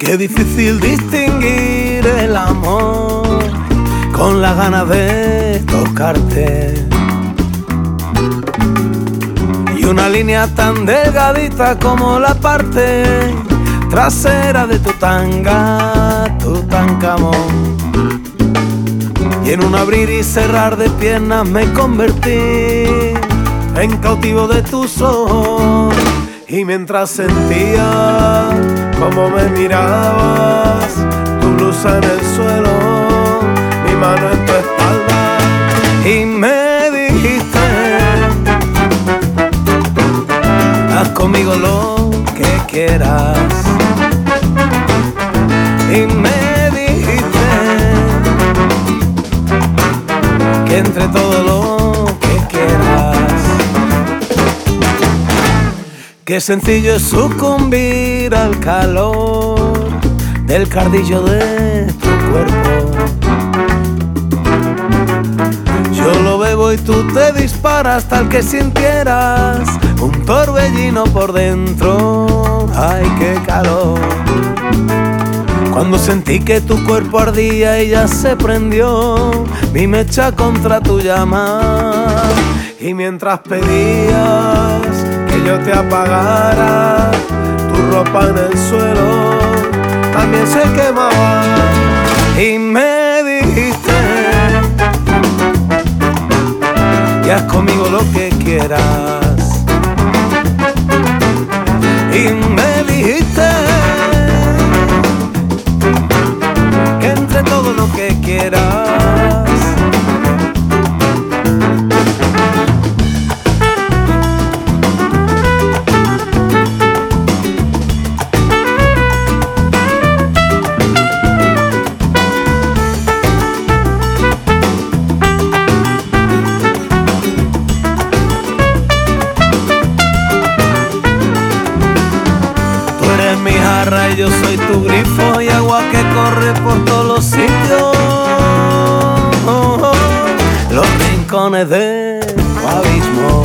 Qué difícil distinguir el amor con la gana de tocarte. Y una línea tan delgadita como la parte trasera de tu tanga, Tutankamón. Y en un abrir y cerrar de piernas me convertí en cautivo de tus ojos. Y mientras sentía como me mirabas, tu blusa en el suelo, mi mano en tu espalda, y me dijiste: haz conmigo lo que quieras. Y me dijiste que entre todo lo que quieras. Qué sencillo es sucumbir al calor del cardillo de tu cuerpo. Yo lo bebo y tú te disparas tal que sintieras un torbellino por dentro. Ay, qué calor. Cuando sentí que tu cuerpo ardía y ya se prendió mi mecha contra tu llama. Y mientras pedías que yo te apagara, tu ropa en el suelo también se quemaba. Y me dijiste que haz conmigo lo que quieras. Y me dijiste que entre todo lo que quieras. Mi jarra y yo soy tu grifo y agua que corre por todos los sitios, los rincones de tu abismo.